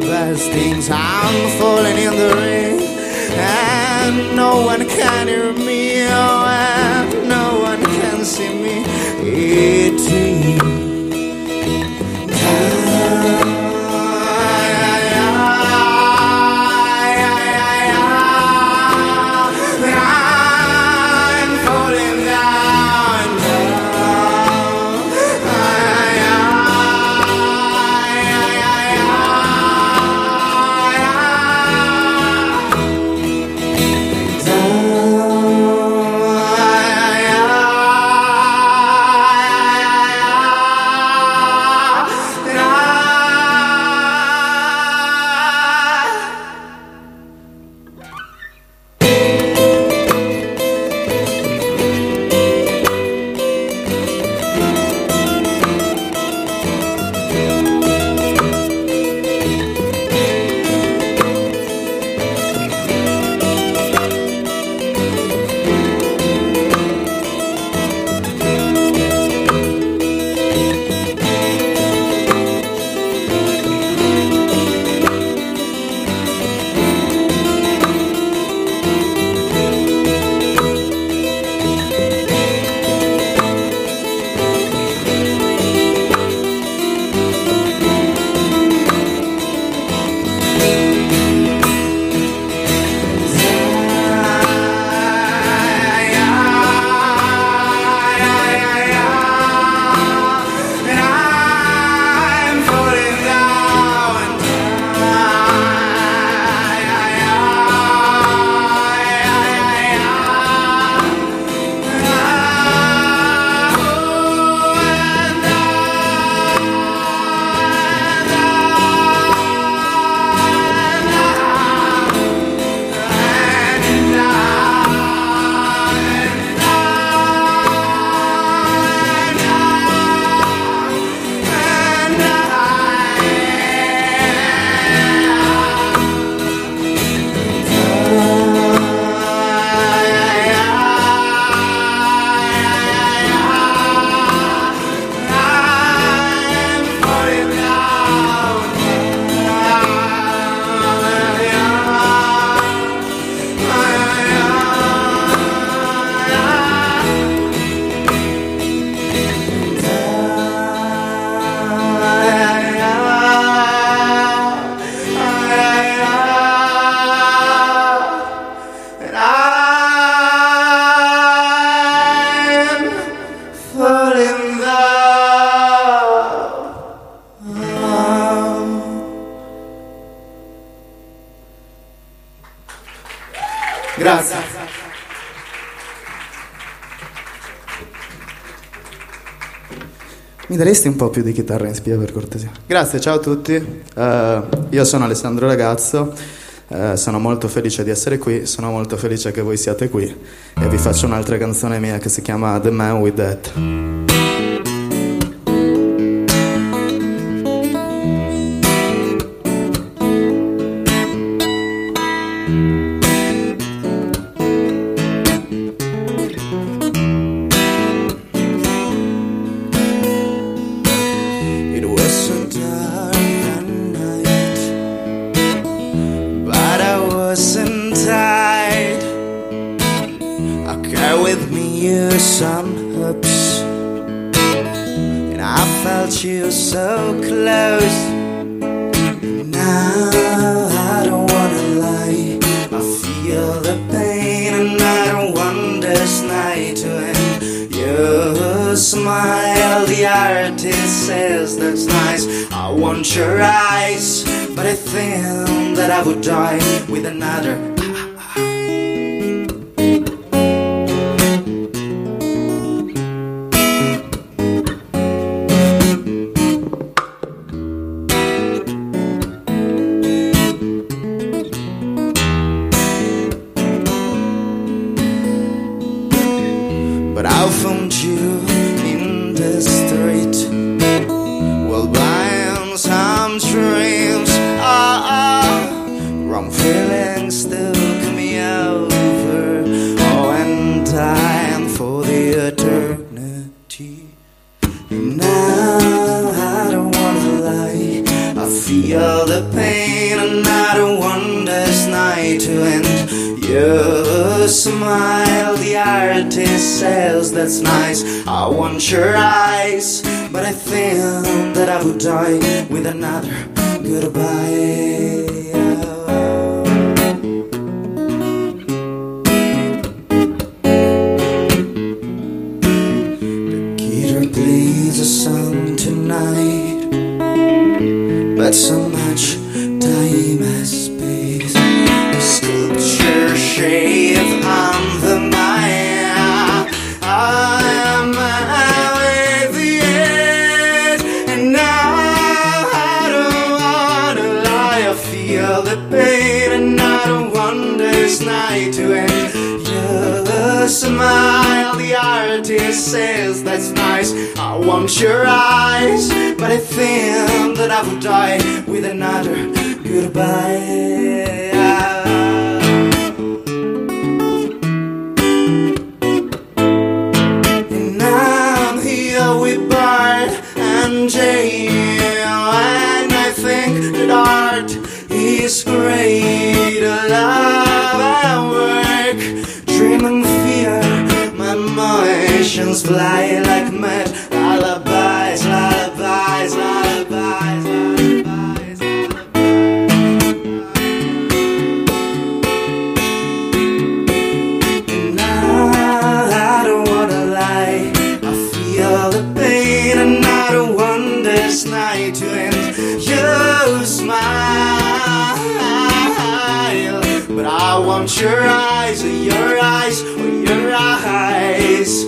best things. I'm falling in the rain, and no one can hear me, oh, and no one can see me eating. Grazie. Mi daresti un po' più di chitarra in spia per cortesia? Grazie, ciao a tutti. Io sono Alessandro Ragazzo, sono molto felice di essere qui, sono molto felice che voi siate qui e vi faccio un'altra canzone mia che si chiama The Man With That. Some hooks, and I felt you so close. Now I don't wanna lie, I feel the pain and I don't want this night to end. You smile, the artist says that's nice. I want your eyes, but I think that I would die with another. But I found you in the street while buying some dreams. Wrong feelings still feel the pain, and I don't want this night to end. You smile, the artist says that's nice. I want your eyes, but I think that I would die with another goodbye. Plays a song tonight, but so much time has passed. The sculpture shave on the mind. I am with the edge, and now I don't wanna lie. I feel the pain, and I don't want this night to end. You smile, the artist says that's nice. I want your eyes, but I think that I would die with another goodbye. And I'm here with Bart and Jane, and I think that art is great. Love and work, dream and fear, my emotions fly like mad. Lullabies, lullabies, lullabies, lullabies, lullabies. And I don't wanna lie. I feel the pain, and I don't want this night to end. You smile, but I want your eyes, or your eyes, or your eyes.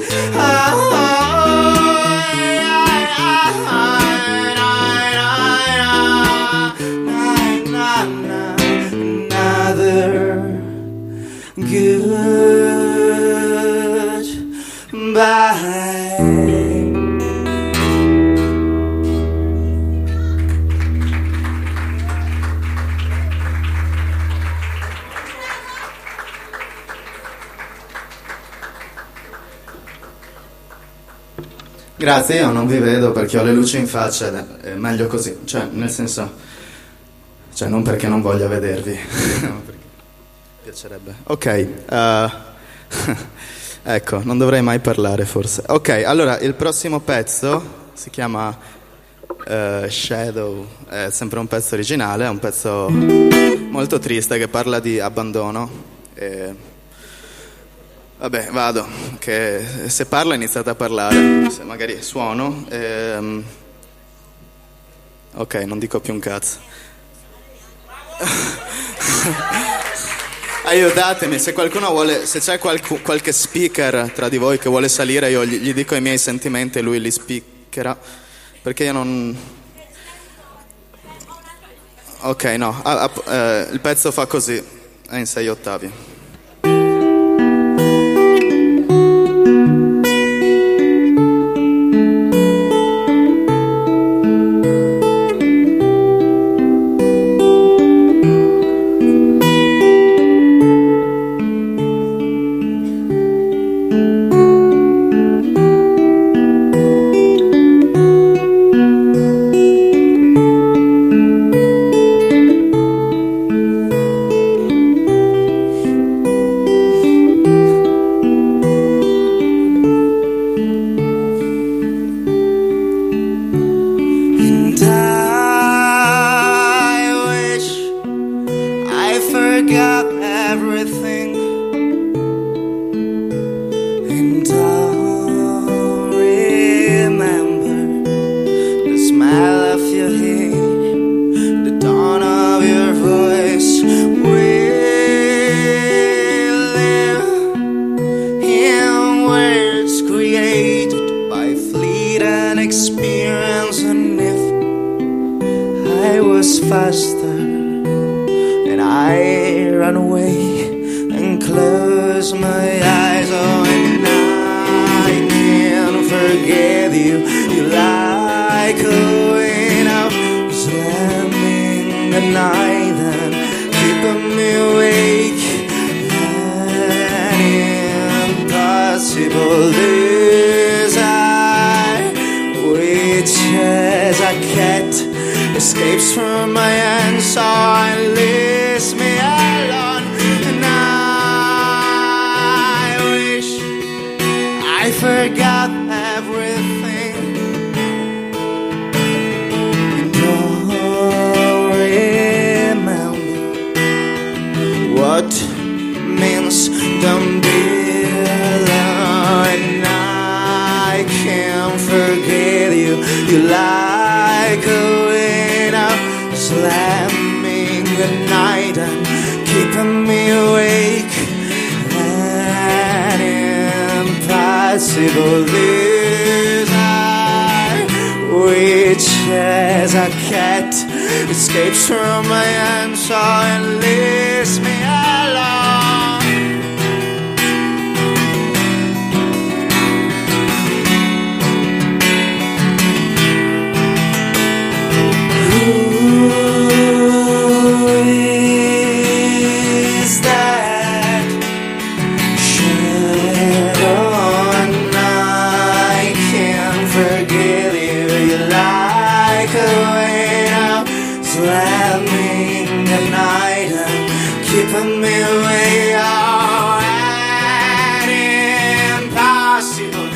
Goodbye. Grazie, io non vi vedo perché ho le luci in faccia ed è meglio così, cioè nel senso, cioè non perché non voglia vedervi, ma perché piacerebbe. Ok, ecco, non dovrei mai parlare forse. Ok, allora il prossimo pezzo si chiama Shadow, è sempre un pezzo originale, è un pezzo molto triste che parla di abbandono. Vabbè, vado, che se parlo iniziate a parlare, se magari suono. Ok, non dico più un cazzo. Aiutatemi, se qualcuno vuole, se c'è qualche speaker tra di voi che vuole salire, io gli dico i miei sentimenti e lui li speakerà, perché io non... Ok, no, il pezzo fa così, è in 6 ottavi. escapes from my hands, so it leaves me alone. And I wish I forgot everything. You don't remember what means don't be alone. And I can't forget you. You like a window slamming the night and keeping me awake. An impossible desire, which as a cat escapes from my hands, so it leaves me alone. Keeping me away, oh, an impossible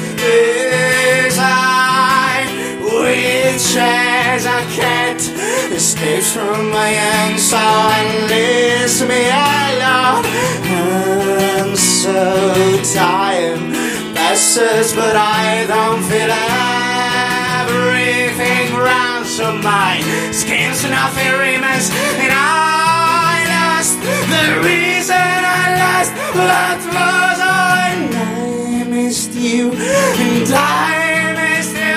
desire, which as a cat escapes from my hands, so and leaves me alone. I'm so tired, passes, but I don't feel everything round, so my skin's nothing remains, and the reason I lost what was on. I missed you and I missed you.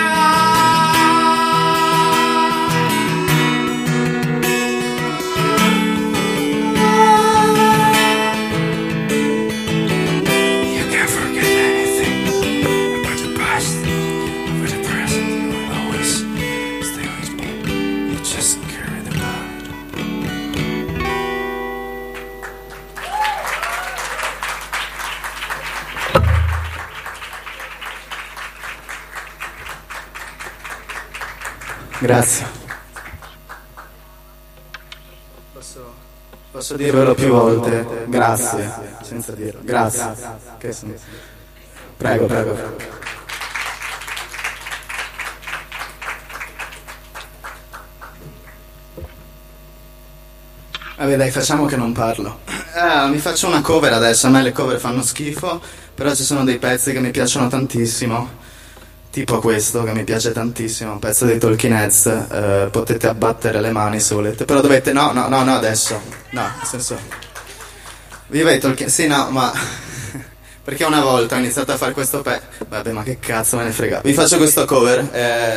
You can't forget anything about the past, over the present. You will always stay with me. You just carry the power. Grazie. Posso dirvelo più volte? Grazie, senza dirlo. Grazie. Prego. Vabbè dai, facciamo che non parlo. Mi faccio una cover adesso, a me le cover fanno schifo, però ci sono dei pezzi che mi piacciono tantissimo. Tipo questo che mi piace tantissimo, un pezzo dei Talking Heads, potete abbattere le mani se volete, però dovete, no adesso, no, nel senso, viva i Talking, sì no, ma, perché una volta ho iniziato a fare questo vabbè ma che cazzo me ne frega, vi faccio questo cover,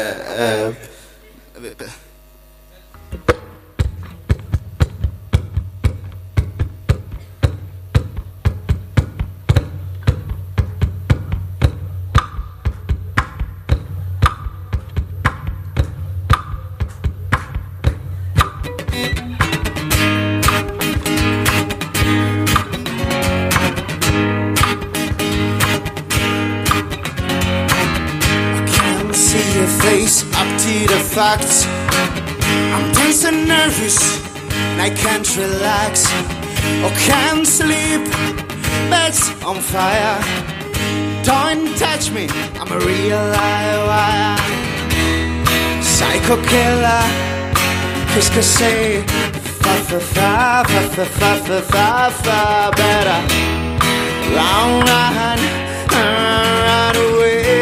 up to the facts. I'm tense and nervous and I can't relax or can't sleep. Bed's on fire. Don't touch me, I'm a real liar wire. Psycho killer, qu'est-ce que c'est? Fa better run away.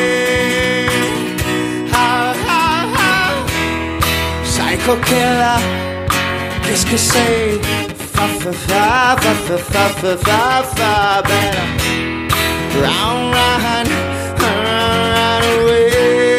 Psycho killer, qu'est-ce que c'est? Fa better run away.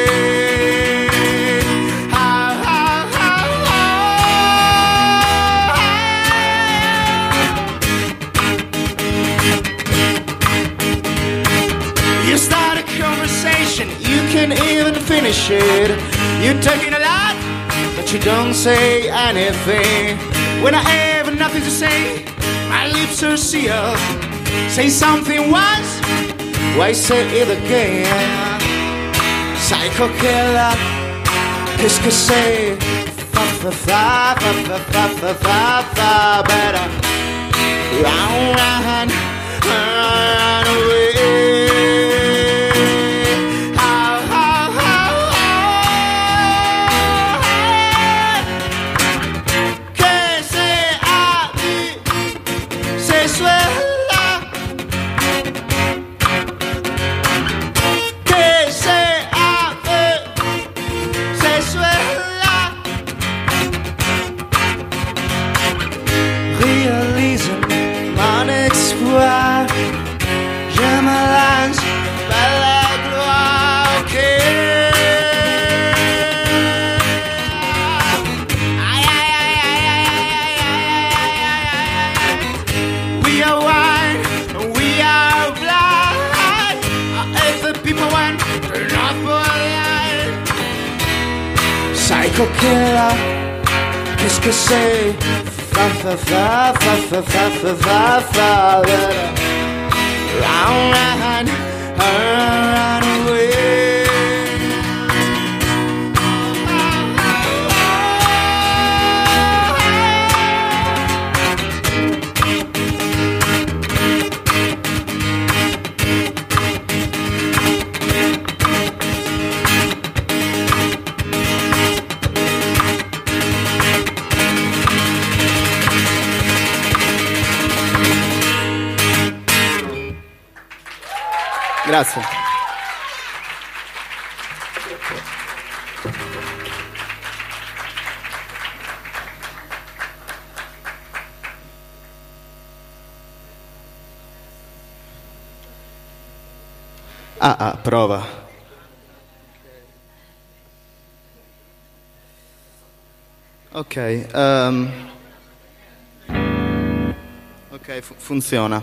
You start a conversation, you can even finish it. You're talking a lot, but you don't say anything. When I have nothing to say, my lips are sealed. Say something once, why say it again? Psycho killer, qu'est-ce que c'est? better run away. Que sea se suela, que sea se suela. Réalise mon exploit, je me lance vers la gloire. Okay. We are one, we are blind. If the people want, turn off for life. Psycho killer, qu'est-ce que c'est? Fa fa fa fa fa fa fa fa fa. Run, run away. Grazie. Prova. Ok, ok, funziona.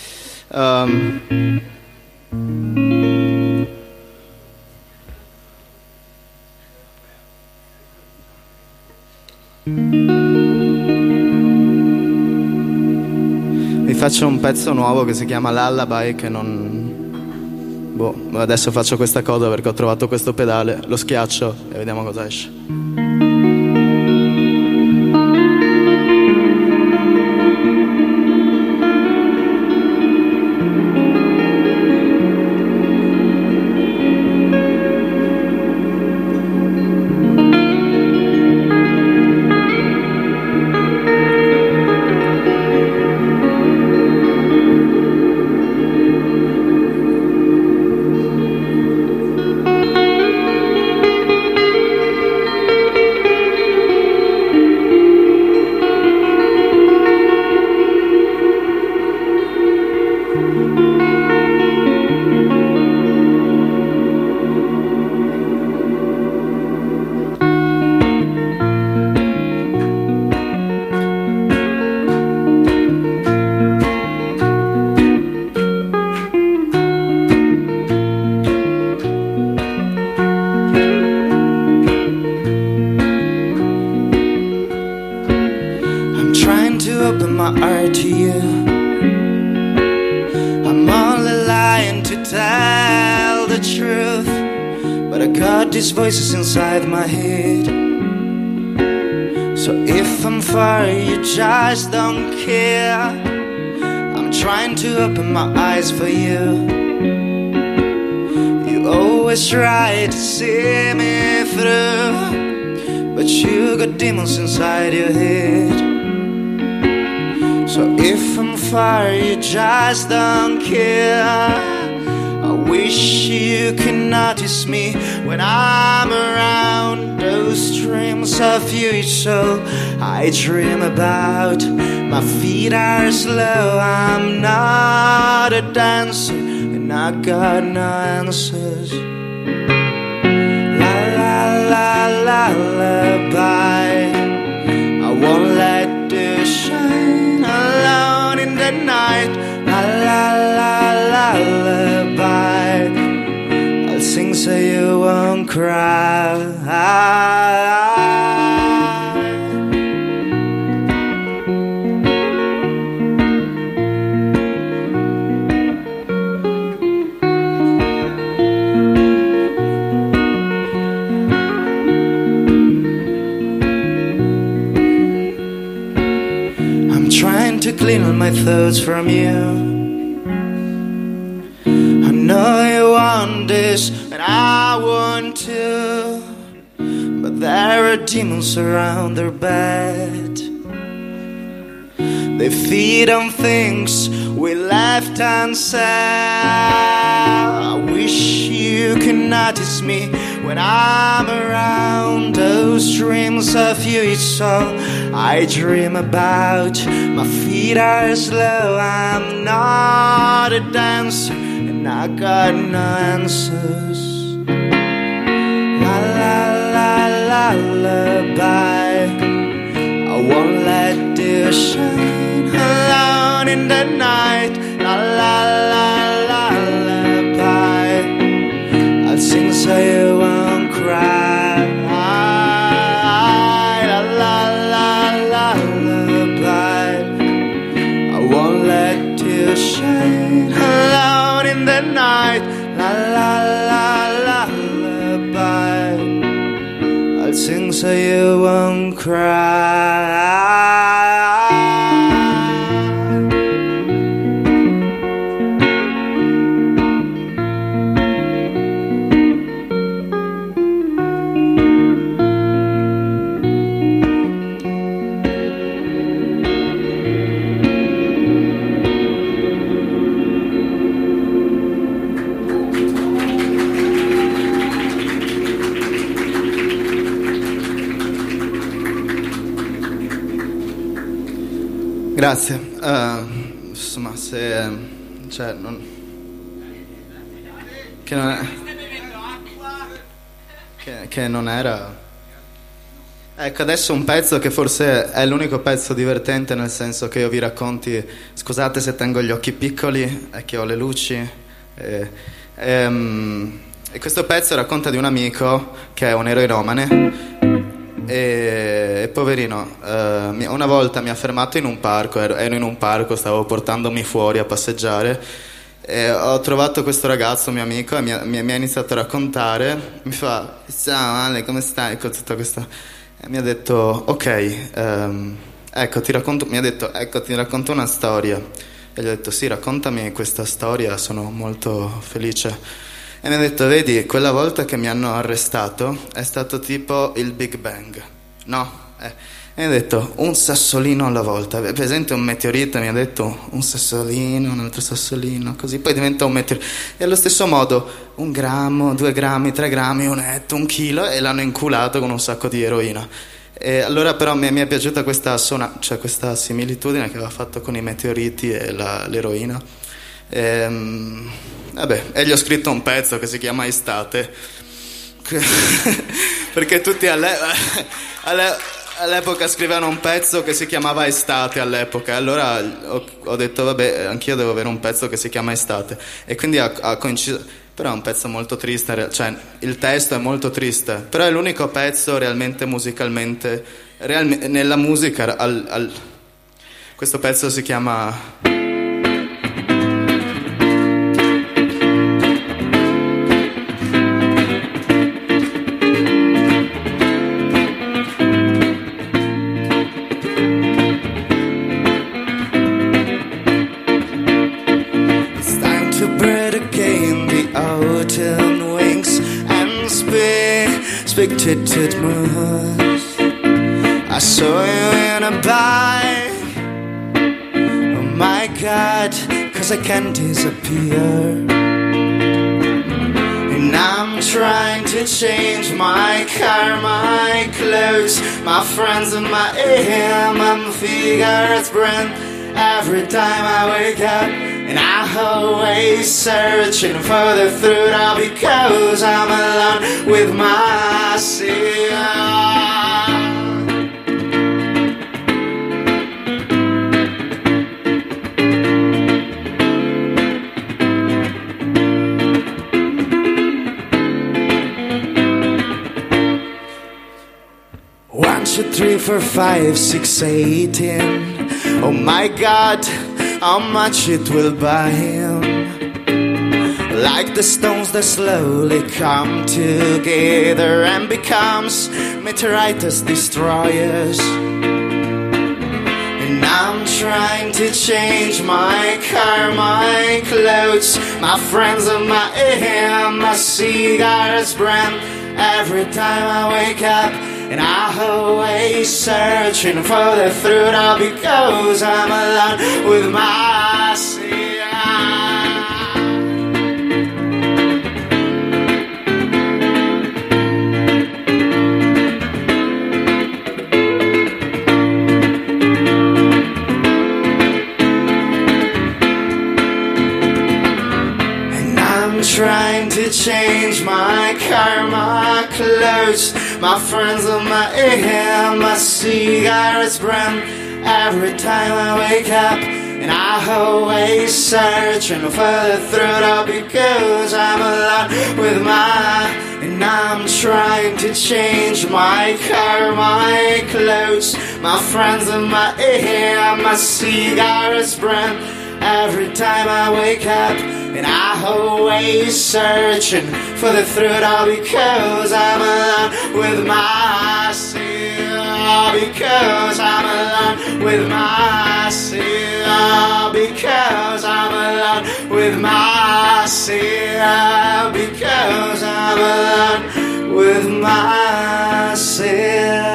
Vi faccio un pezzo nuovo che si chiama Lullaby, che non... Boh, adesso faccio questa cosa perché ho trovato questo pedale, lo schiaccio e vediamo cosa esce. These voices inside my head. So if I'm far, you just don't care. I'm trying to open my eyes for you. You always try to see me through, but you got demons inside your head. So if I'm far, you just don't care. I wish you could notice me when I'm around. Those dreams of you each soul I dream about. My feet are slow, I'm not a dancer, and I got no answers. La la la la lullaby. I won't let you shine alone in the night. La la la la lullaby. I'll sing so you won't cry. trying to clean all my thoughts from you. I know you want this, and I want to, but there are demons around their bed. They feed on things we left unsaid. I wish you could notice me when I'm around. Those dreams of you, it's all I dream about. My feet are slow, I'm not a dancer, and I got no answers. La la la la lullaby, I won't let you shine alone in the night. La la la la lullaby, I'll sing so you won't cry. La la la la lullaby, I won't let you shine alone in the night. La la la la lullaby, I'll sing so you won't cry. Grazie. Insomma, se cioè non che non è, che non era. Ecco, adesso un pezzo che forse è l'unico pezzo divertente, nel senso che io vi racconti, scusate se tengo gli occhi piccoli, è che ho le luci. E questo pezzo racconta di un amico che è un eroinomane. E poverino, una volta mi ha fermato in un parco, ero in un parco, stavo portandomi fuori a passeggiare e ho trovato questo ragazzo, mio amico, e mi ha iniziato a raccontare. Mi fa: ciao Ale, come stai? Con tutta questa... E mi ha detto: ok, ecco ti racconto, mi ha detto: ecco ti racconto una storia. E gli ho detto: sì, raccontami questa storia, sono molto felice. E mi ha detto: vedi, quella volta che mi hanno arrestato è stato tipo il Big Bang, no? E mi ha detto: un sassolino alla volta. È presente un meteorite? Mi ha detto: un sassolino, un altro sassolino, così poi diventa un meteorite. E allo stesso modo 1 grammo, 2 grammi, 3 grammi, 1 etto, 1 chilo, e l'hanno inculato con un sacco di eroina. E allora però mi è piaciuta questa similitudine che aveva fatto con i meteoriti e l'eroina. Vabbè, e gli ho scritto un pezzo che si chiama Estate perché tutti all'epoca scrivevano un pezzo che si chiamava Estate all'epoca, allora ho detto vabbè, anch'io devo avere un pezzo che si chiama Estate, e quindi ha coinciso. Però è un pezzo molto triste, cioè il testo è molto triste, però è l'unico pezzo realmente musicalmente nella musica questo pezzo si chiama Expected moves. I saw you in a bike. Oh my God, 'cause I can't disappear. And I'm trying to change my car, my clothes, my friends and my aim. I'm figure it's brand every time I wake up. And I'm always searching for the truth, all because I'm alone with myself. One, two, three, four, five, 6, 18. Oh my God, how much it will buy him. Like the stones that slowly come together and becomes meteorites destroyers. And I'm trying to change my car, my clothes, my friends and my aim, my cigarettes brand. Every time I wake up, and I always searching for the truth, all because I'm alone with myself. Trying to change my car, my clothes, my friends and my aim, my cigarettes brand. Every time I wake up, and I always searching for the truth, all because I'm alone with my. And I'm trying to change my car, my clothes, my friends and my aim, my cigarettes brand. Every time I wake up, and I always searching for the truth, all because I'm alone with myself. Because I'm alone with myself. Because I'm alone with myself. Because I'm alone with myself.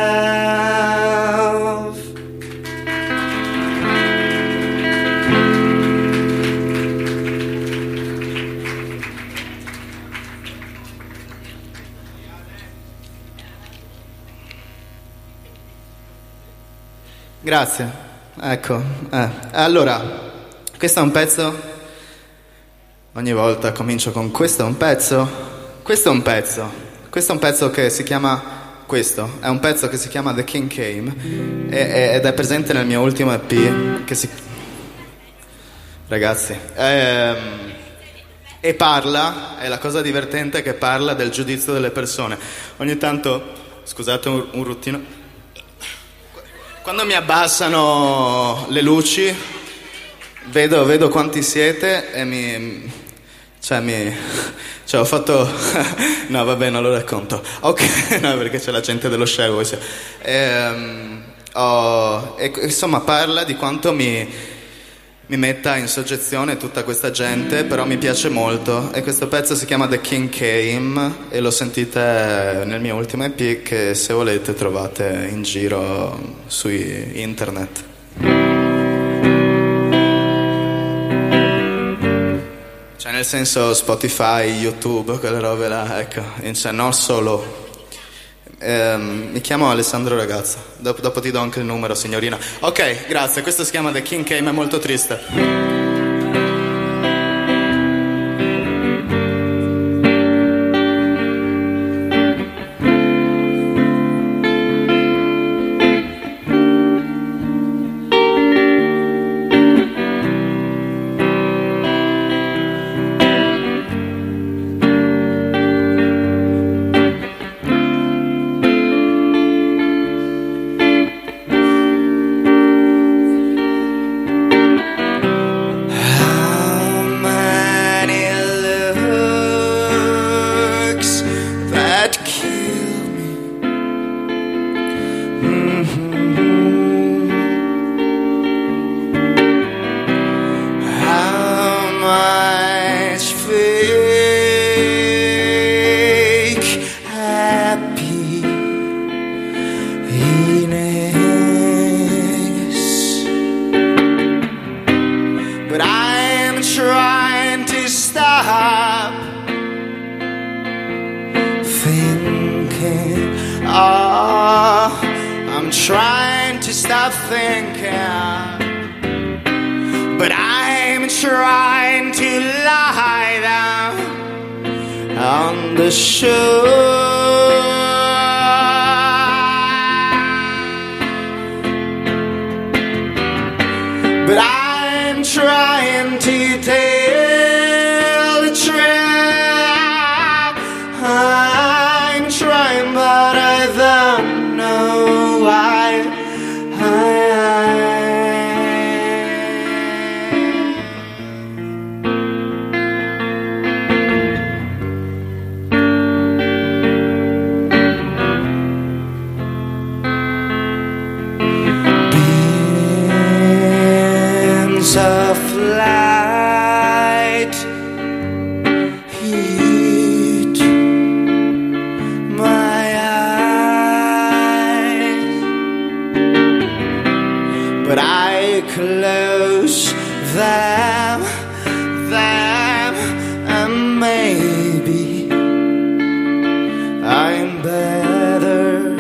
Grazie, ecco, allora, questo è un pezzo, ogni volta comincio con questo è un pezzo che si chiama, questo, è un pezzo che si chiama The King Came ed è presente nel mio ultimo EP che si, ragazzi, e parla, è la cosa divertente che parla del giudizio delle persone, ogni tanto, scusate un ruttino. Quando mi abbassano le luci, vedo quanti siete e ho fatto, no vabbè non lo racconto, ok, no perché c'è la gente dello show, insomma parla di quanto mi metta in soggezione tutta questa gente, però mi piace molto e questo pezzo si chiama The King Came e lo sentite nel mio ultimo EP che se volete trovate in giro su internet. Cioè nel senso Spotify, YouTube, quelle robe là, ecco, cioè, non solo. Mi chiamo Alessandro Ragazza, dopo ti do anche il numero signorina. Ok, grazie, questo si chiama The King Came, è molto triste. Trying to stop thinking, but I'm trying to lie down on the shore. But I'm trying to tell the truth. I'm trying, but I don't know why. but I close them, and maybe I'm better.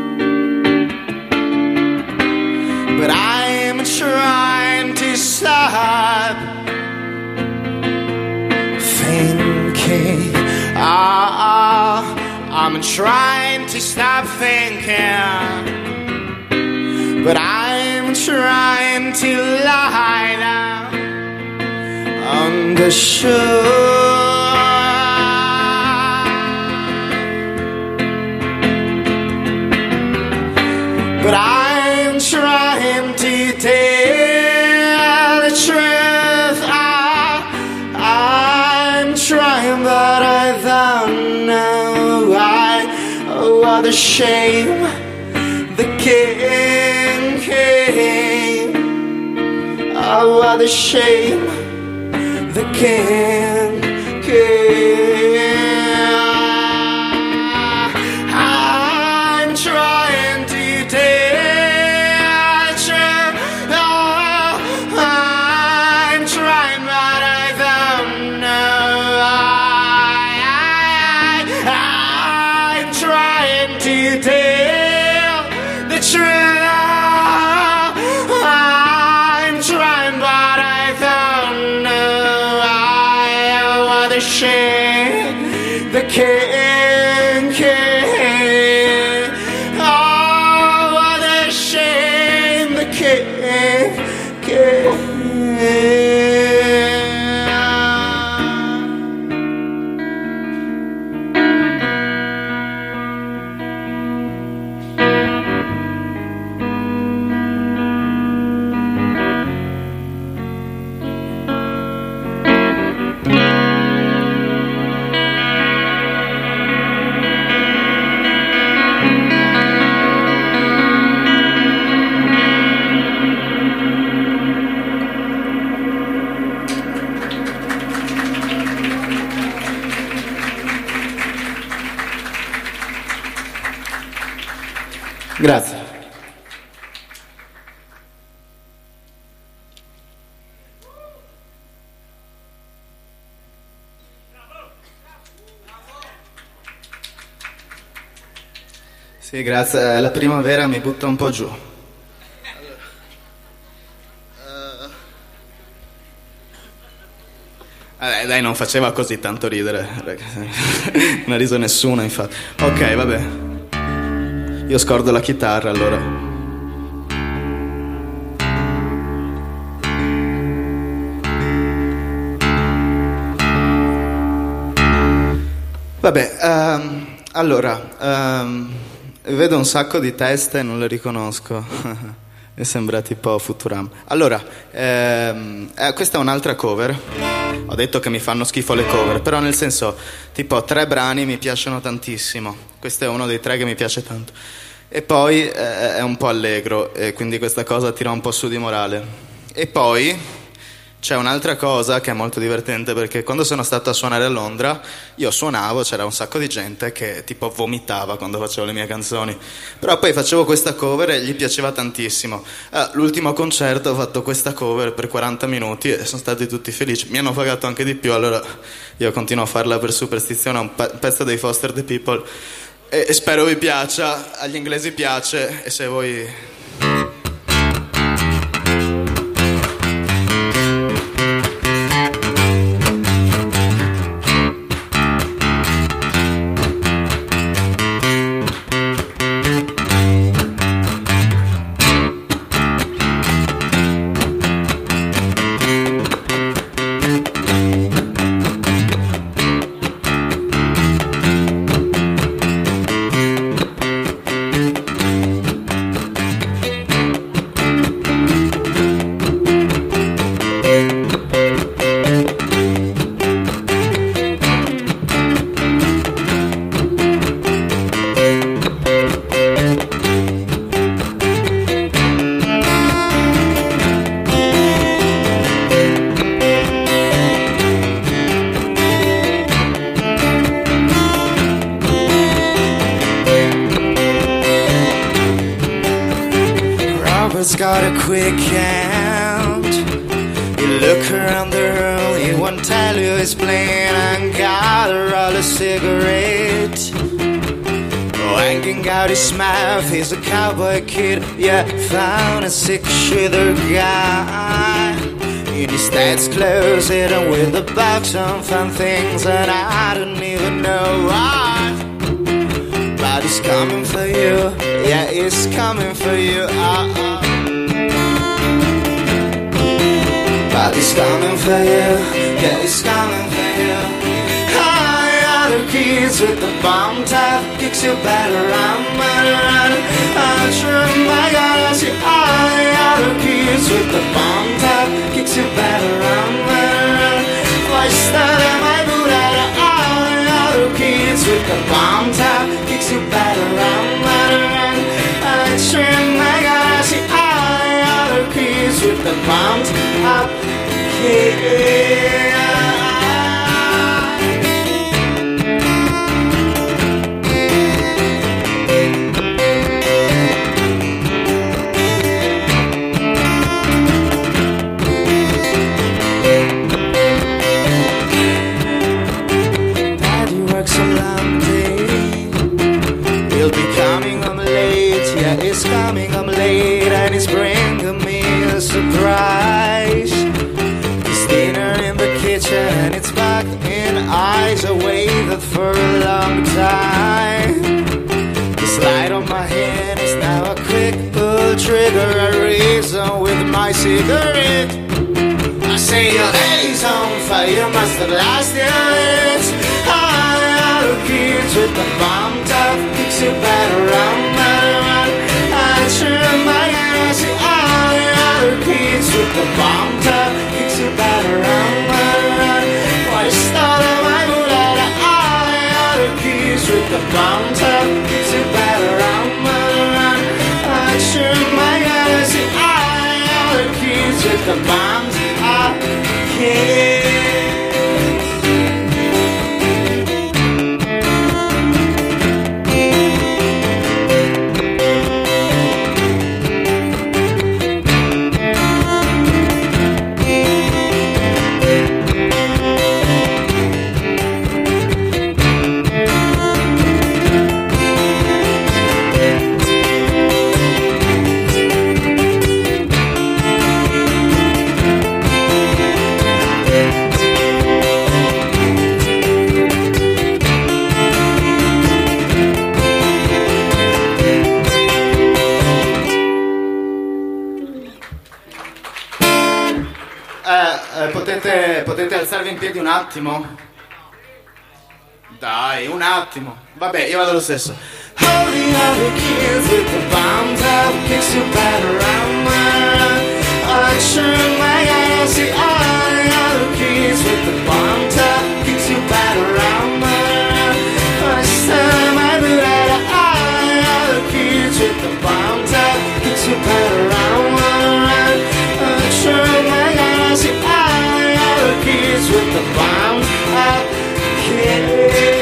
But I'm trying to stop thinking. I'm trying to stop thinking. But I'm trying to lie down on the shore. But I'm trying to tell the truth. I'm trying, but I don't know why. Oh, what a shame. The king came. Oh, what a shame. The king came. I'm trying to tell the truth. Oh, I'm trying, but I don't know. I'm trying to tell the truth. I'm trying, but I don't know. What a shame. The king came. Oh, what a shame. The king came. Grazie. Sì, grazie. La primavera mi butta un po' giù. Dai, non faceva così tanto ridere. Non ha riso nessuno, infatti. Ok, vabbè. Io scordo la chitarra, allora. Vabbè, allora, vedo un sacco di teste e non le riconosco. Mi sembra tipo Futurama. Allora, questa è un'altra cover. Ho detto che mi fanno schifo le cover, però nel senso, tipo 3 brani mi piacciono tantissimo. Questo è uno dei 3 che mi piace tanto. E poi è un po' allegro, e quindi questa cosa tira un po' su di morale. E poi c'è un'altra cosa che è molto divertente, perché quando sono stato a suonare a Londra, io suonavo, c'era un sacco di gente che tipo vomitava quando facevo le mie canzoni, però poi facevo questa cover e gli piaceva tantissimo. L'ultimo concerto ho fatto questa cover per 40 minuti e sono stati tutti felici, mi hanno pagato anche di più, allora io continuo a farla per superstizione. È un pezzo dei Foster the People e spero vi piaccia, agli inglesi piace, e se voi... got a quick hand. You look around the room, he won't tell you he's playing and got a roll of cigarette. Hanging out his mouth, he's a cowboy kid. Yeah, found a six-shooter guy in his dad's closet and with a box on fun things that I don't even know why. But he's coming for you, yeah, he's coming for you. But he's coming for you, yeah, he's coming for you. Hi, other kids with the bomb top, kicks you better around, I'm sure my God, I see hi, other kids with the bomb top, kicks you better around, why started my boot at other kids with the bomb top, kicks you better around, I'm sure my God, I see hi, other kids with the bomb top, yeah. He's coming home late and he's bringing me a surprise. He's dinner in the kitchen and it's back in eyes. I waited for a long time. This light on my hand is now a quick pull trigger. A reason with my cigarette. I say your day's on fire, must have lasted. Hi, other kids with the bomb top, kicks you better around. Sure, my God, I see all the other kids with the bomb top, kicks you better around. Why started my mood out of all the other kids with the bomb top, kicks you better around. Sure, my God, I see all the other kids with the bomb top, yeah. Potete alzarvi in piedi un attimo? Dai, un attimo. Vabbè, io vado lo stesso. All the other kids with the bomb top kicks you better around. I'm sure my God, I see all the other kids with the bomb top kicks you better around. First time I do that, all the other kids with the bomb top kicks you better around. I'm sure my God, I see all the other kids with the bomb top, yeah.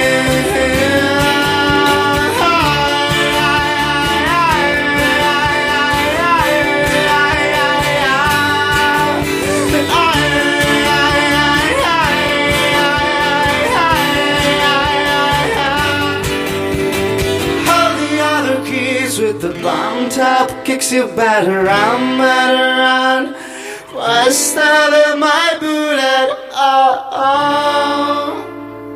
With the bomb top kicks you better around. What's that my boot at all?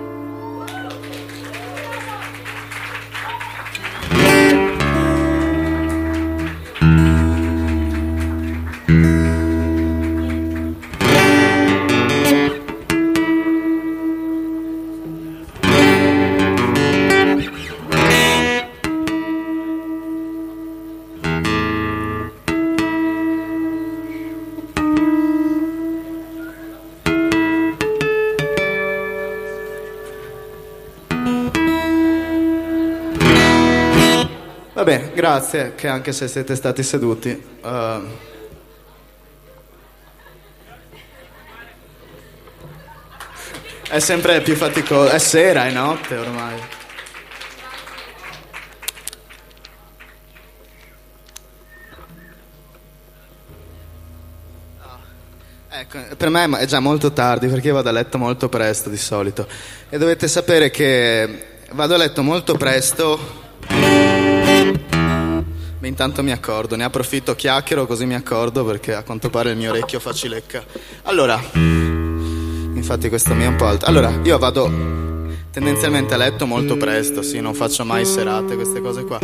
Vabbè, grazie, che anche se siete stati seduti. È sempre più faticoso, è sera, è notte ormai. Ecco, per me è già molto tardi perché io vado a letto molto presto di solito e dovete sapere che vado a letto molto presto. Intanto mi accordo, ne approfitto, chiacchiero così mi accordo perché a quanto pare il mio orecchio fa cilecca. Allora, infatti questo mi è un po' alto. Allora, io vado tendenzialmente a letto molto presto, sì, non faccio mai serate, queste cose qua.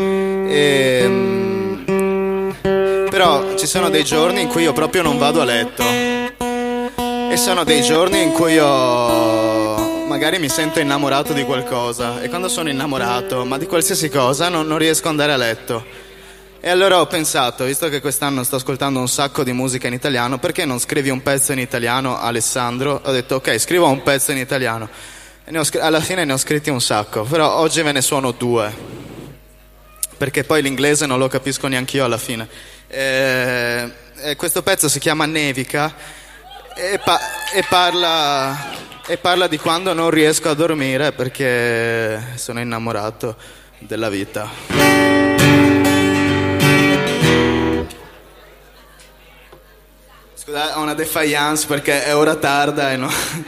Però ci sono dei giorni in cui io proprio non vado a letto. E sono dei giorni in cui io magari mi sento innamorato di qualcosa. E quando sono innamorato, ma di qualsiasi cosa, non riesco ad andare a letto. E allora ho pensato, visto che quest'anno sto ascoltando un sacco di musica in italiano, perché non scrivi un pezzo in italiano, Alessandro? Ho detto, ok, scrivo un pezzo in italiano. E alla fine ne ho scritti un sacco, però oggi ve ne suono 2. Perché poi l'inglese non lo capisco neanche io alla fine. Questo pezzo si chiama Nevica e parla di quando non riesco a dormire perché sono innamorato della vita. Scusate, ho una defiance perché è ora tarda e no.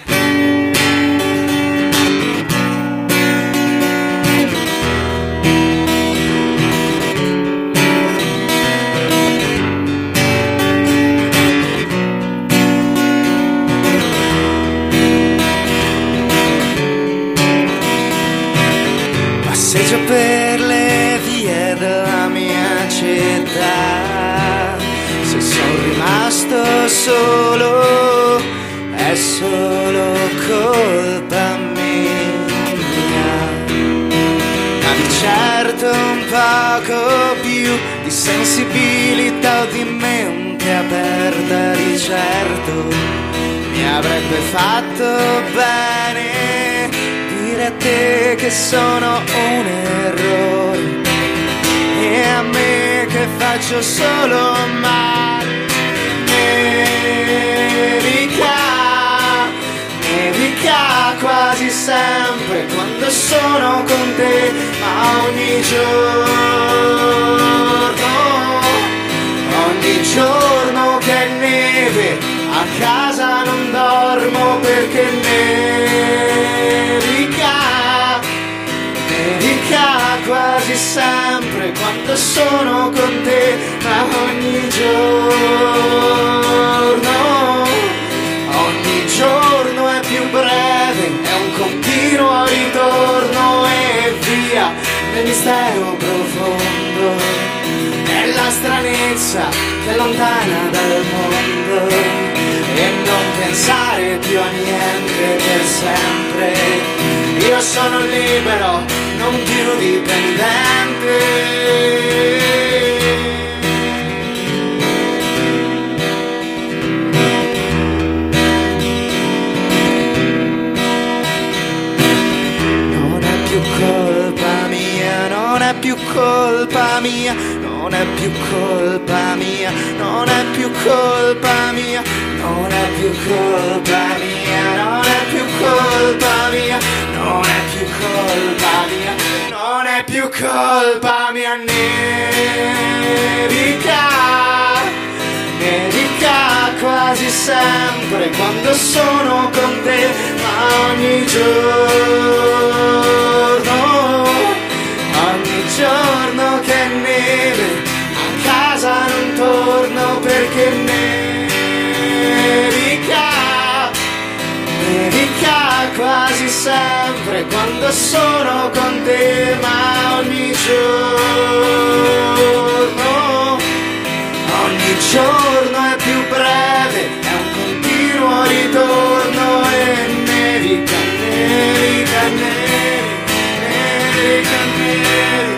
Passeggio per le vie della mia città. Se sono rimasto solo, è solo colpa mia. Ma di certo un poco più di sensibilità o di mente aperta, di certo mi avrebbe fatto bene dire a te che sono un errore e a me che faccio solo male. Nevica quasi sempre quando sono con te, ma ogni giorno che è neve a casa non dormo perché nevica quasi sempre quando sono con te, ma ogni giorno è più breve, è un continuo ritorno e via nel mistero profondo, nella stranezza che è lontana dal mondo, e non pensare più a niente per sempre. Io sono libero, non più dipendente. Non è più colpa mia, non è più colpa mia, non è più colpa mia, non è più colpa mia, non è più colpa mia, non è più colpa mia, non è più colpa mia. Nevica quasi sempre quando sono con te, ma ogni giorno che è neve a casa non torno perché nevica quasi sempre quando sono con te, ma ogni giorno è più breve, è un continuo ritorno e nevica, nevica, nevica, nevica.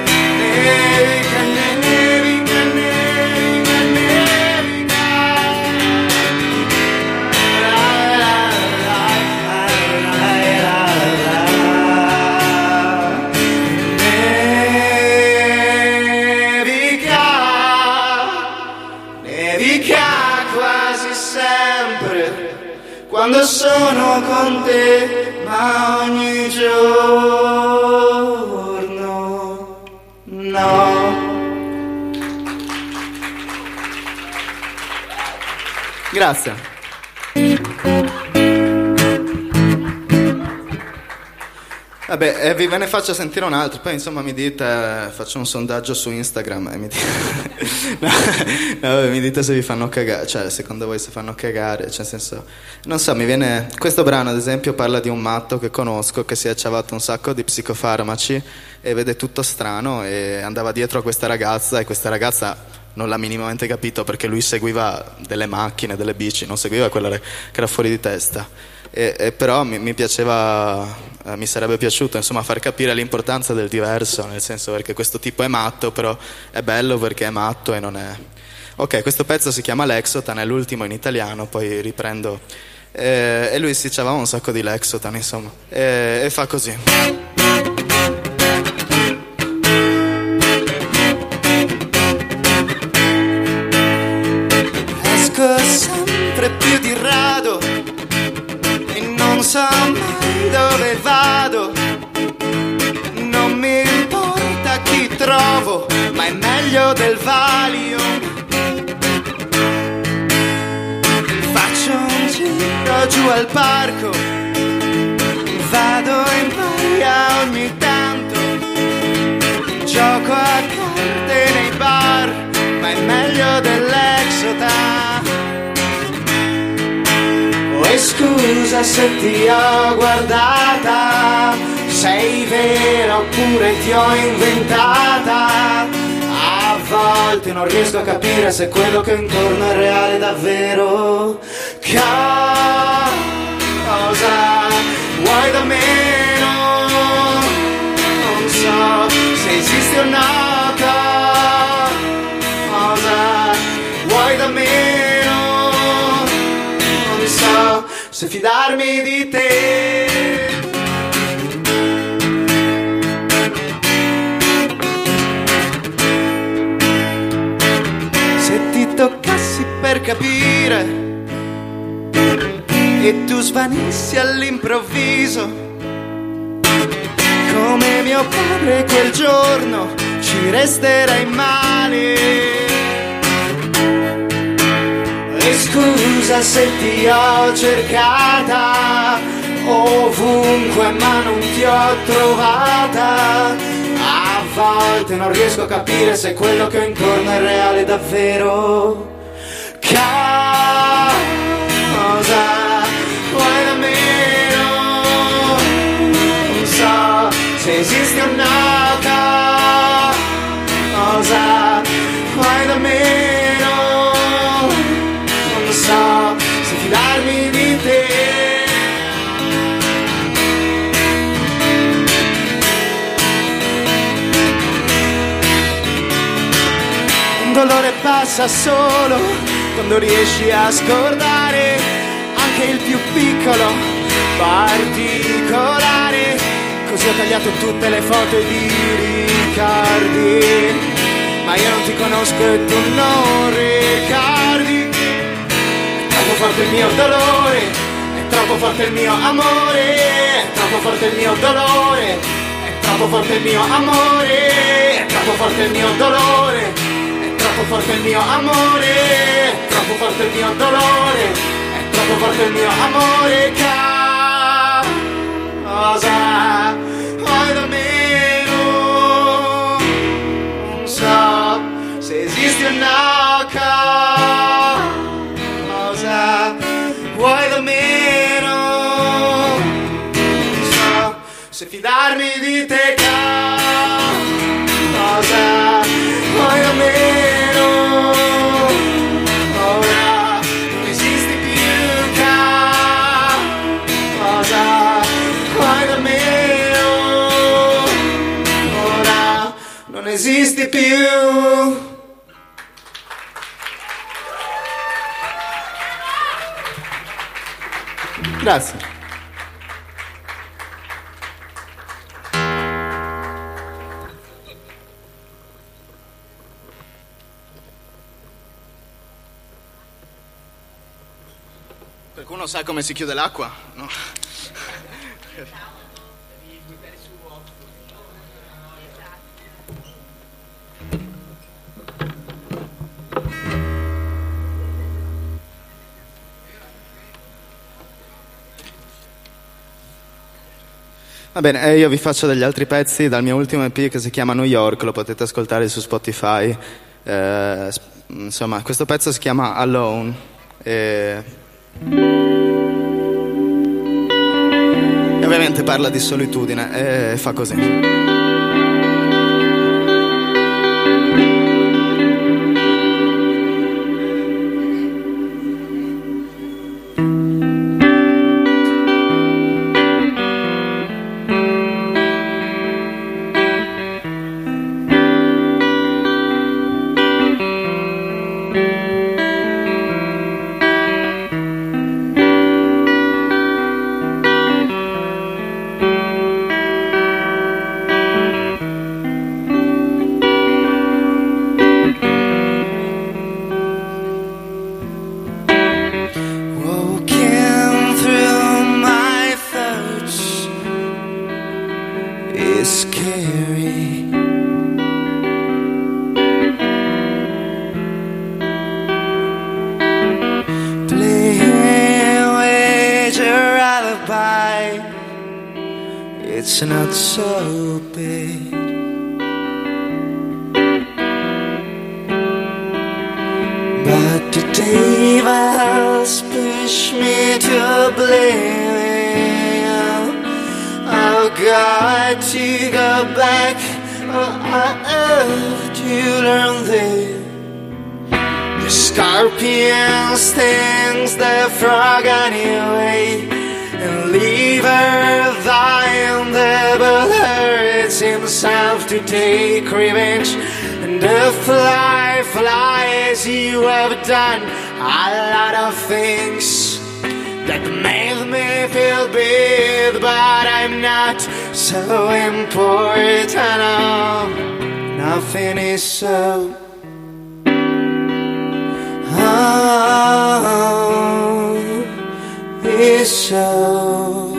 Quando sono con te, ma ogni giorno no. Grazie. Vabbè, ve ne faccio sentire un altro, poi insomma mi dite, faccio un sondaggio su Instagram e mi dite, no, vabbè, mi dite se vi fanno cagare, cioè secondo voi se fanno cagare, cioè nel senso, non so, mi viene, questo brano ad esempio parla di un matto che conosco che si è ciavato un sacco di psicofarmaci e vede tutto strano e andava dietro a questa ragazza e questa ragazza non l'ha minimamente capito perché lui seguiva delle macchine, delle bici, non seguiva quella che era fuori di testa. Però mi piaceva, mi sarebbe piaciuto insomma far capire l'importanza del diverso, nel senso perché questo tipo è matto, però è bello perché è matto e non è... Ok, questo pezzo si chiama Lexotan, è l'ultimo in italiano, poi riprendo. E lui si ciavava un sacco di Lexotan, insomma, e fa così. Esco sempre più di rado e non so mai dove vado, non mi importa chi trovo, ma è meglio del Valium. Faccio un giro giù al parco, vado in baia ogni tanto, gioco a carte nei bar, ma è meglio dell'Exotan. E scusa se ti ho guardata, sei vera oppure ti ho inventata. A volte non riesco a capire se quello che intorno è reale davvero. Cosa vuoi da me? Non so se esiste o no. Cosa vuoi da me? So se fidarmi di te. Se ti toccassi per capire e tu svanissi all'improvviso, come mio padre quel giorno, ci resterei male. E scusa se ti ho cercata ovunque ma non ti ho trovata. A volte non riesco a capire se quello che ho intorno è reale davvero. Cosa vuoi da me? Non so se esiste o no. Cosa vuoi da me? So se fidarmi di te. Un dolore passa solo quando riesci a scordare anche il più piccolo particolare. Così ho tagliato tutte le foto di ricordi, ma io non ti conosco e tu non ricordi. È troppo forte il mio dolore, è troppo forte il mio amore, è troppo forte il mio dolore, è troppo forte il mio amore, è troppo forte il mio dolore, è troppo forte il mio amore, è troppo forte il mio dolore, è troppo forte il mio amore. Cosa vuoi da me? Non so se esiste o no. Vuoi da me? Non so se fidarmi di te. Cosa vuoi da me? Ora non esisti più. Cosa vuoi da me? Ora non esisti più. Grazie. Qualcuno sa come si chiude l'acqua? No. Va bene, e io vi faccio degli altri pezzi dal mio ultimo EP che si chiama New York, lo potete ascoltare su Spotify. Insomma, questo pezzo si chiama Alone e ovviamente parla di solitudine e fa così. Scary. Playing with your alibi, it's not so bad. But the devils push me to oblivion. I've got to go back to learn that the scorpion stings the frog anyway, and leave her dying. The devil hurts himself to take revenge, and the fly flies. You have done a lot of things that made me feel bad, but I'm not so important. Oh, nothing is so. Oh, is so.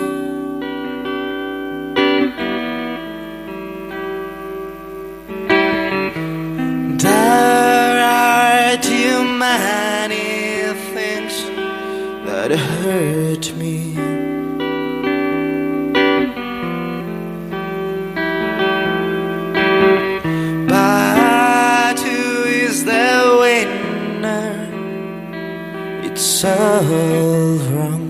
There are too many things that hurt me. But who is the winner? It's all wrong.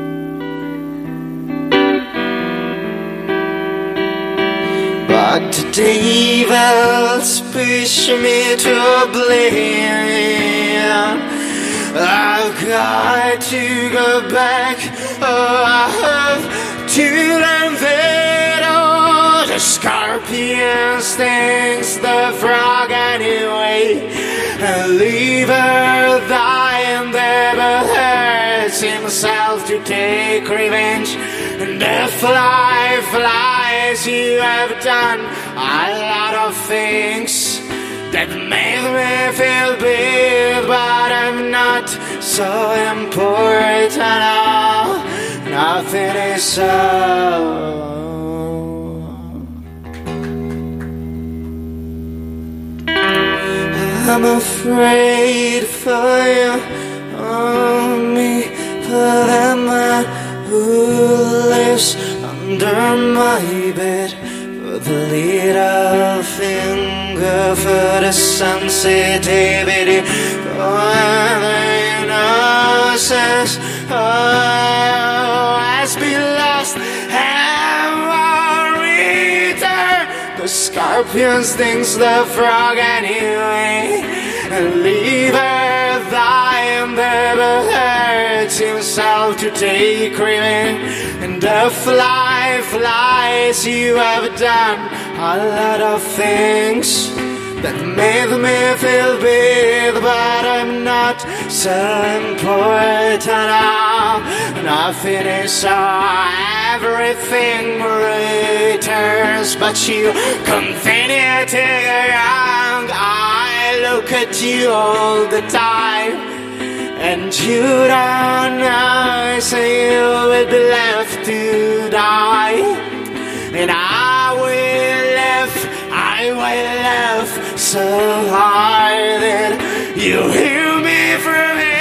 But the devils push me to oblivion. I've got to go back. Oh, I have to learn that. Oh, the scorpion stings the frog anyway, and leave her dying there, but hurts himself to take revenge. And the fly flies. You have done a lot of things that made me feel bad, but I'm not so important. Oh, nothing is so. I'm afraid for you, only for the man who lives under my bed, for the little finger, for the sensitivity, for the innocence. Oh, has been lost and won't return. The scorpion stings the frog anyway, and leave her dying there, but hurts himself to take revenge. And the fly flies. You have done a lot of things that made me feel bad, but I'm not so important. Oh, nothing is so. Everything returns, but you continue to go young. I look at you all the time, and you don't know, so you will be left to die. And I will laugh so hard that you hear me from here.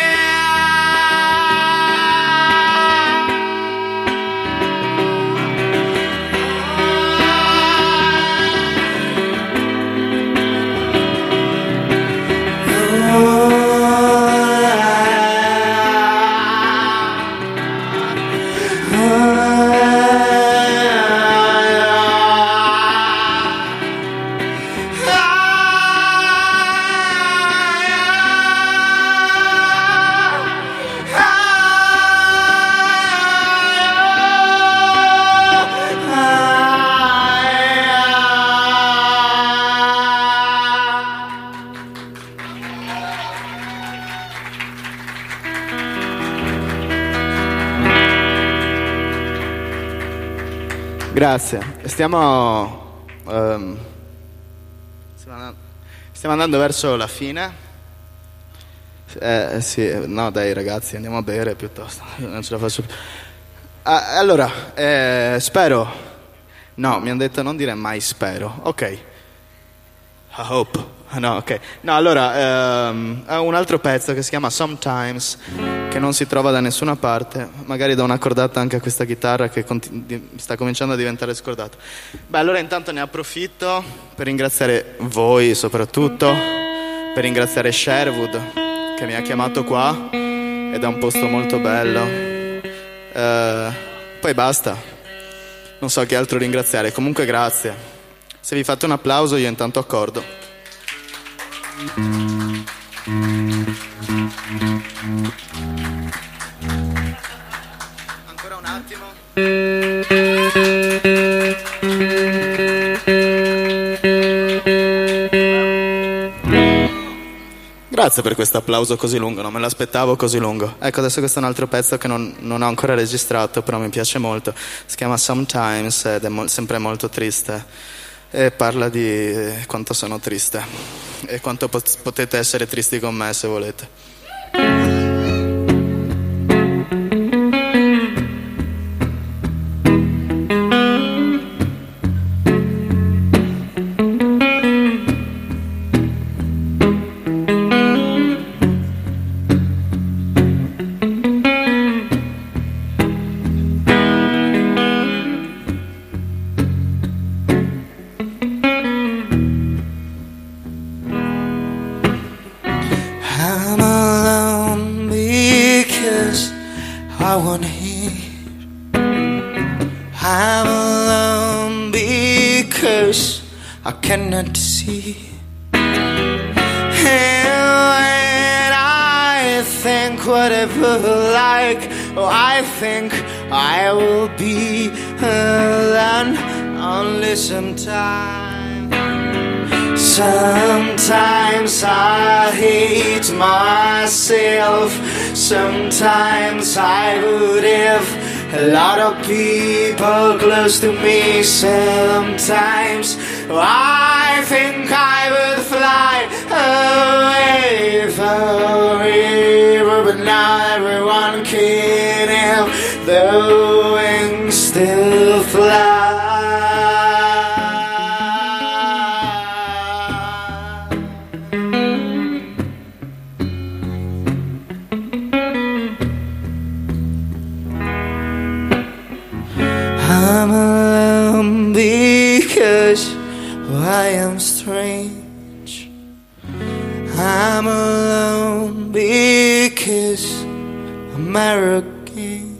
Grazie. Stiamo andando verso la fine. Sì, no dai ragazzi, andiamo a bere piuttosto. Io non ce la faccio più. Allora, spero. No, mi hanno detto non dire mai spero. Ok. I hope. No, ok. No, allora, ho un altro pezzo che si chiama Sometimes, che non si trova da nessuna parte. Magari do una cordata anche a questa chitarra che sta cominciando a diventare scordata. Beh, allora intanto ne approfitto per ringraziare voi soprattutto, per ringraziare Sherwood che mi ha chiamato qua ed è un posto molto bello. Poi basta, non so che altro ringraziare. Comunque grazie. Se vi fate un applauso io intanto accordo. Ancora un attimo. Grazie per questo applauso così lungo, non me l'aspettavo così lungo. Ecco, adesso questo è un altro pezzo che non ho ancora registrato, però mi piace molto. Si chiama Sometimes ed è sempre molto triste. E parla di quanto sono triste e quanto potete essere tristi con me se volete. I'm alone because I wanna hear. I'm alone because I cannot see. And when I think whatever like, oh, I think I will be alone only sometimes. Sometimes I hate myself. Sometimes I would have a lot of people close to me. Sometimes I think I would fly away forever, but now everyone can help the wings still fly. I'm alone because I am strange. I'm alone because I'm arrogant.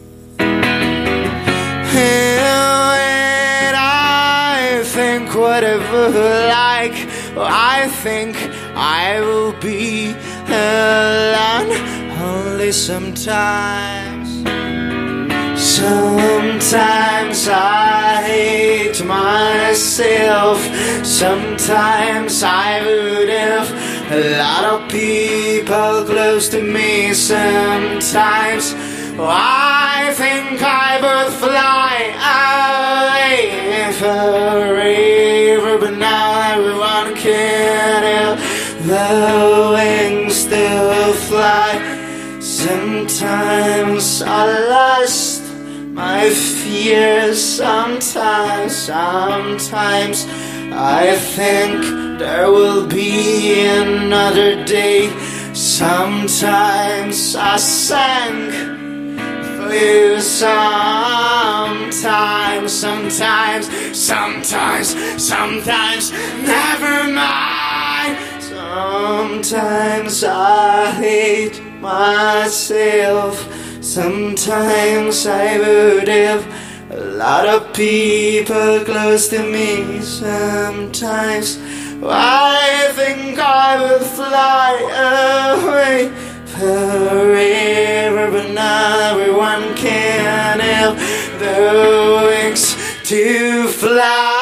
And I think whatever like, I think I will be alone only sometimes. Sometimes I hate myself. Sometimes I would have a lot of people close to me. Sometimes I think I would fly away forever, but now everyone can help the wings still fly. Sometimes I lost my fears. Sometimes I think there will be another day. Sometimes I sang for you. Sometimes, never mind. Sometimes I hate myself. Sometimes I would have a lot of people close to me. Sometimes I think I will fly away forever, but not everyone can help the wings to fly.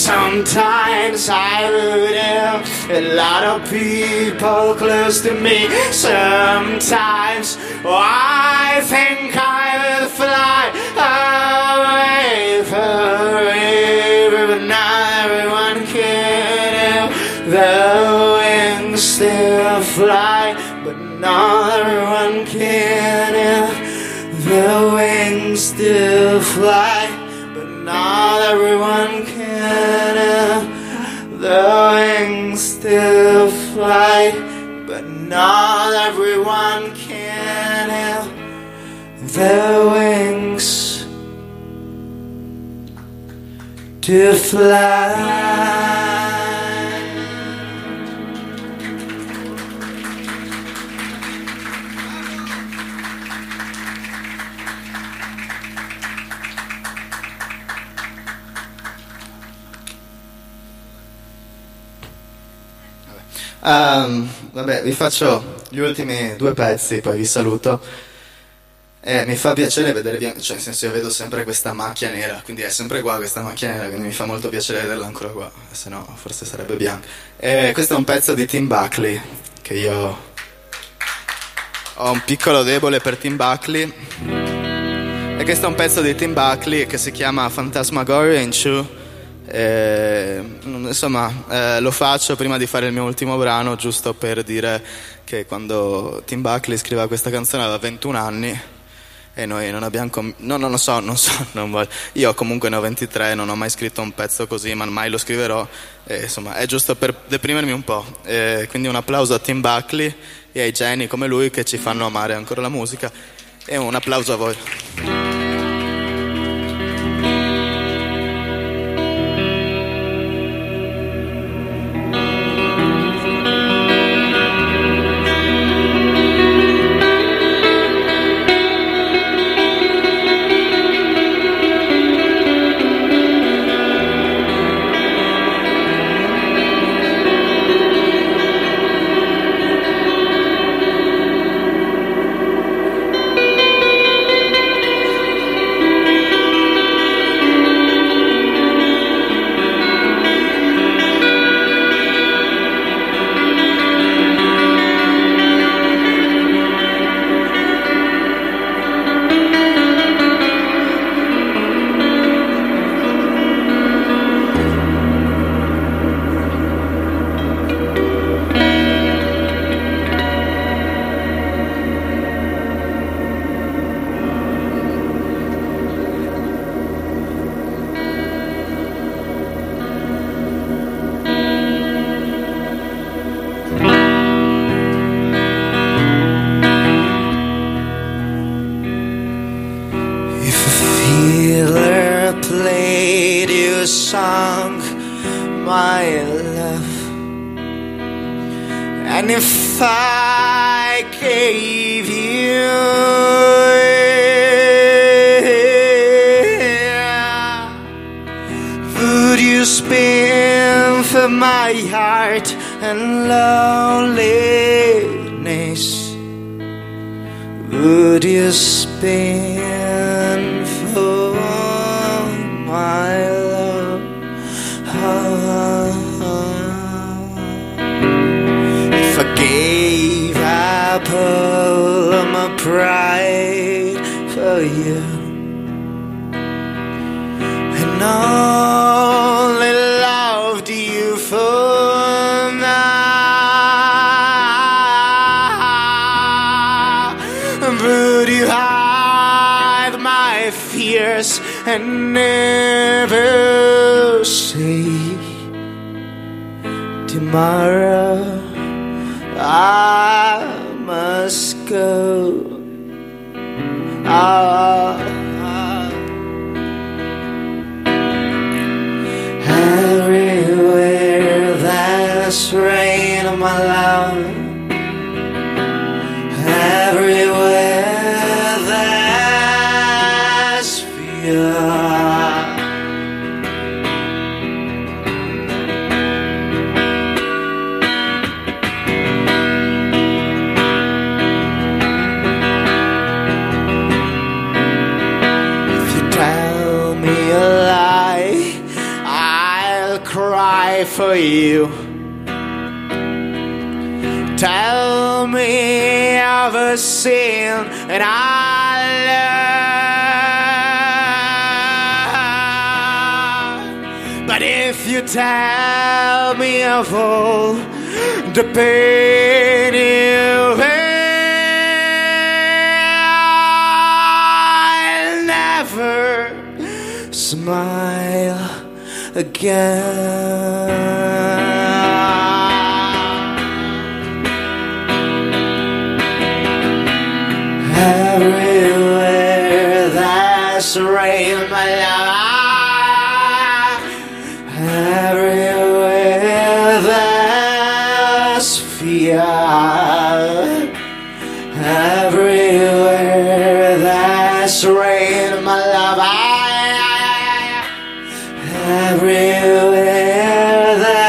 Sometimes I would have a lot of people close to me. Sometimes I think I will fly away forever, but not everyone can have the wings still fly, but not everyone can have the wings still fly, but not everyone can have the wings still fly, but not everyone can have the wings to fly. Vabbè, vi faccio gli ultimi due pezzi, poi vi saluto. Mi fa piacere vedere, cioè nel senso io vedo sempre questa macchia nera, quindi è sempre qua questa macchia nera, quindi mi fa molto piacere vederla ancora qua, se no forse sarebbe bianca. Questo è un pezzo di Tim Buckley, che io ho un piccolo debole per Tim Buckley. E questo è un pezzo di Tim Buckley che si chiama Phantasmagoria in Two. Insomma, lo faccio prima di fare il mio ultimo brano, giusto per dire che quando Tim Buckley scriveva questa canzone aveva 21 anni e noi non abbiamo non so, non voglio. Io comunque ne ho 23, non ho mai scritto un pezzo così, ma mai lo scriverò, insomma è giusto per deprimermi un po', quindi un applauso a Tim Buckley e ai geni come lui che ci fanno amare ancora la musica, e un applauso a voi. Song, my love, and if I gave you would you spin for my heart and loneliness? Would you spin for my love? If I gave up all of my pride for you and only loved you for now, would you hide my fears and never say tomorrow I must go? Everywhere there's rain on my love, everywhere there's fear, for you. Tell me of a sin and I love. But if you tell me of all the pain you feel, I'll never smile again. Everywhere there's rain, my love. Everywhere there's fear. Everywhere there's rain, my love. Everywhere there's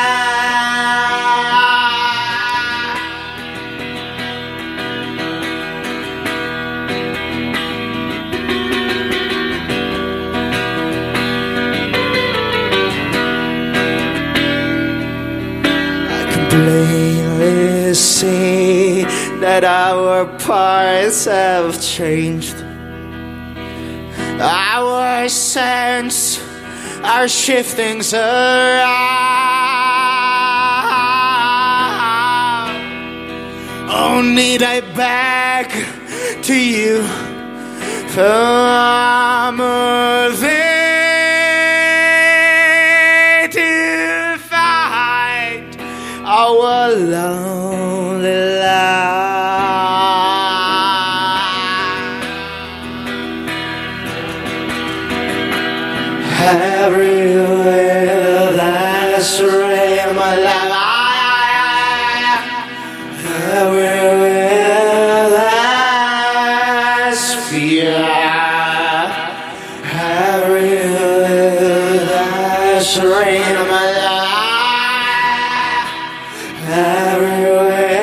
plainly see that our paths have changed. Our sense are shifting around. Oh, need I beg to you from thee to find our lonely life. Everywhere there's rain, my love. Everywhere there's fear. Everywhere there's rain, my love. Everywhere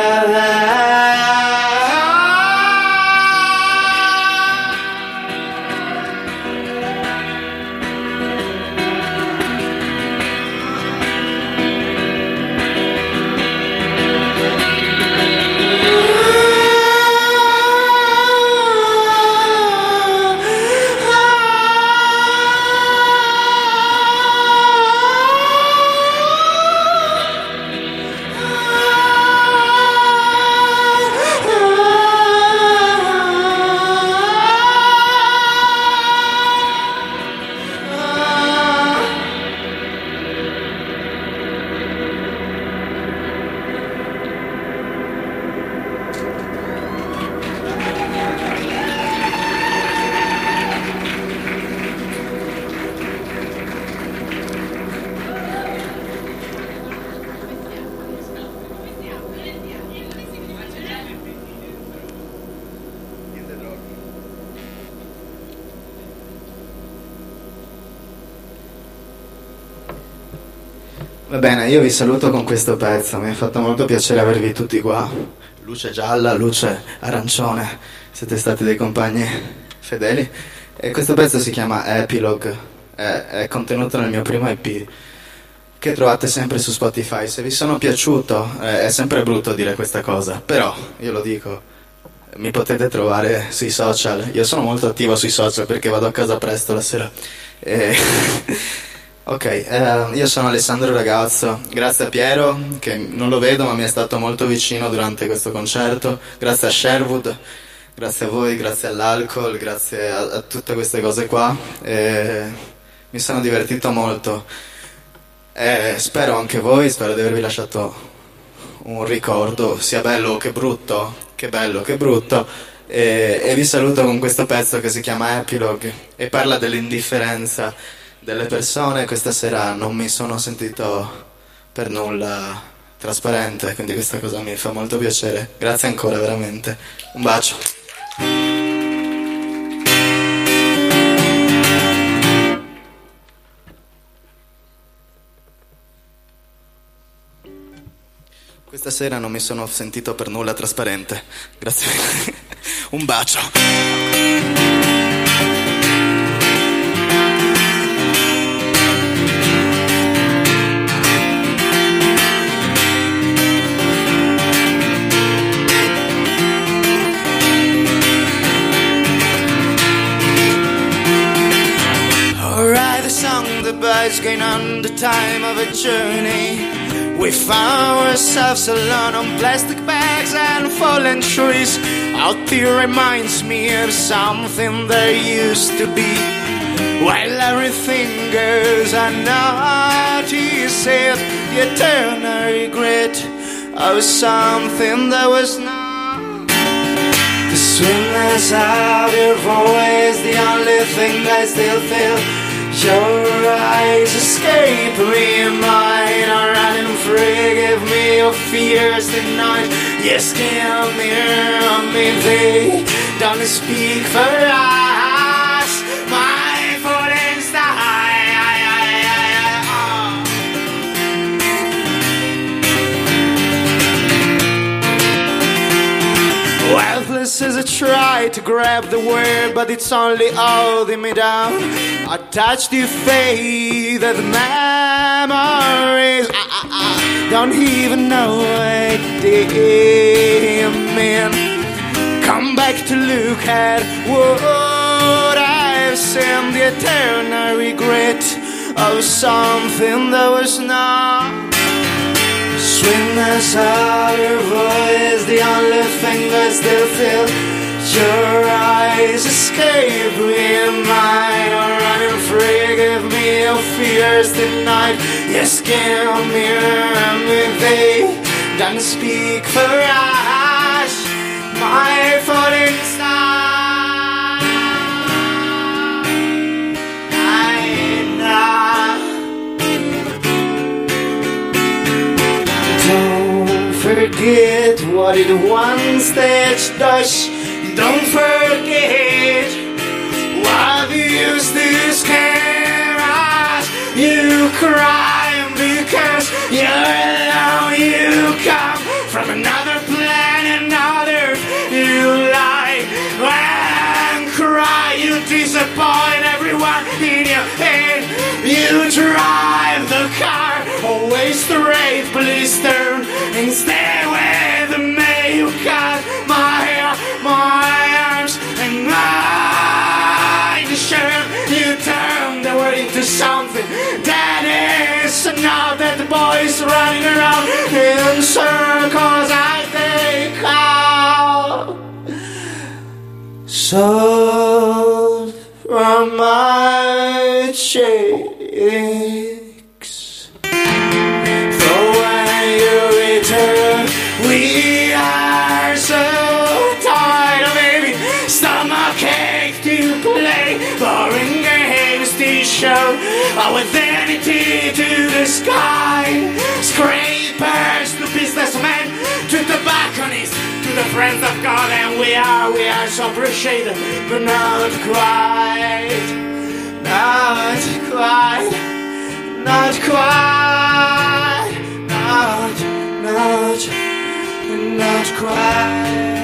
Va bene, io vi saluto con questo pezzo, mi ha fatto molto piacere avervi tutti qua. Luce gialla, luce arancione, siete stati dei compagni fedeli. E questo pezzo si chiama Epilogue, è contenuto nel mio primo EP, che trovate sempre su Spotify. Se vi sono piaciuto, è sempre brutto dire questa cosa, però io lo dico, mi potete trovare sui social. Io sono molto attivo sui social perché vado a casa presto la sera. Ok, io sono Alessandro Ragazzo, grazie a Piero, che non lo vedo ma mi è stato molto vicino durante questo concerto, grazie a Sherwood, grazie a voi, grazie all'alcol, grazie a tutte queste cose qua, mi sono divertito molto, spero anche voi, spero di avervi lasciato un ricordo, sia bello che brutto, che bello che brutto, e vi saluto con questo pezzo che si chiama Epilogue e parla dell'indifferenza delle persone. Questa sera non mi sono sentito per nulla trasparente, quindi questa cosa mi fa molto piacere. Grazie ancora, veramente. Un bacio. Questa sera non mi sono sentito per nulla trasparente. Grazie. Un bacio. going on the time of a journey. We found ourselves alone on plastic bags and fallen trees. Out there reminds me of something there used to be. While everything goes unnoticed, the eternal regret of something that was not. The sweetness of your voice, the only thing I still feel. Your eyes escape me, mine are running free. Give me your fears tonight. Yes, give me they don't speak for us. My falling star. Helpless as I try to grab the word, but it's only holding me down. I touch the faded memories. Don't even know what they mean. Come back to look at what I've seen. The eternal regret of something that was not. Sweetness of your voice, the only thing I still feel. Your eyes escape me, mine are running free. Give me your fears tonight. Yes, give me they don't speak for us. My falling star. I know. Don't forget what it once touched us. Don't forget what you used to scare us. You cry because you're alone. You come from another planet, another. You lie and cry. You disappoint everyone in your head. You drive the car always straight. Please turn and stay with me. You got my arms and my shirt. You turn the world into something that is not. That the boys running around in circles I think out. So from my cheeks, for when you return, we are so stomachache to play, boring games to show our vanity to the sky. Scrapers to businessmen, to tobacconists, to the friends of God, and we are so appreciated, but not quite, not quite, not quite, not quite.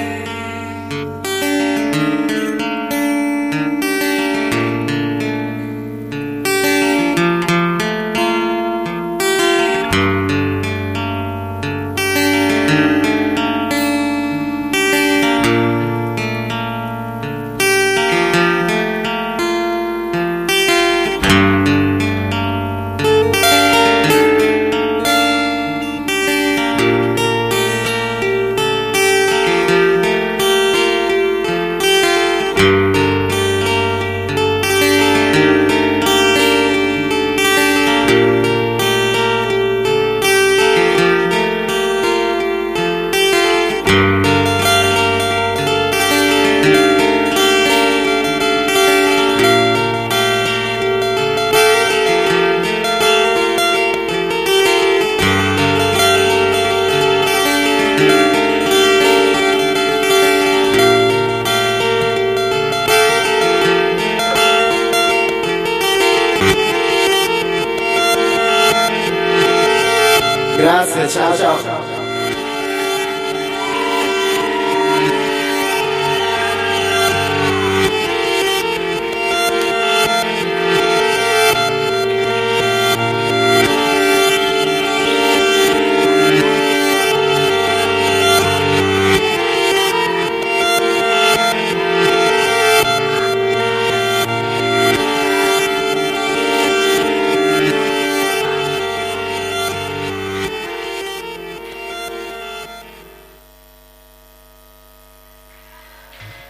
Grazie, ciao ciao.